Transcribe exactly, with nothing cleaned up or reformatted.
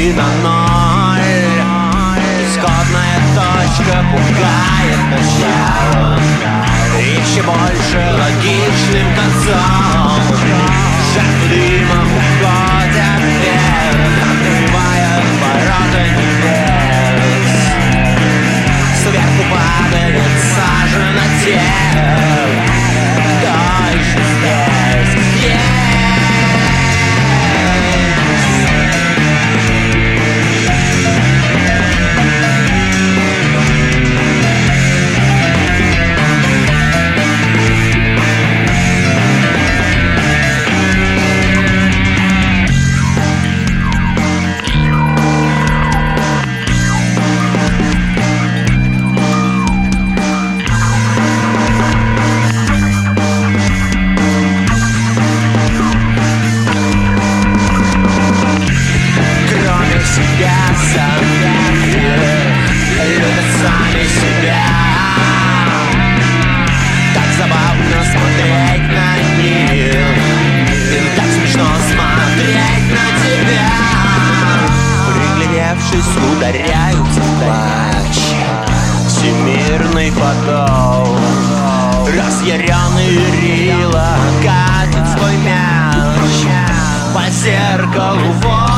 почти на ноль. Исходная точка пугает начало, еще больше логичным концом. Жертвы дымом уходят вверх, открывая ворота небес. Сверху падает сажа на тех, кто еще здесь. Yeah! Ударяются в плач, всемирный поток. Разъяренный Рила катит свой мяч по зеркалу.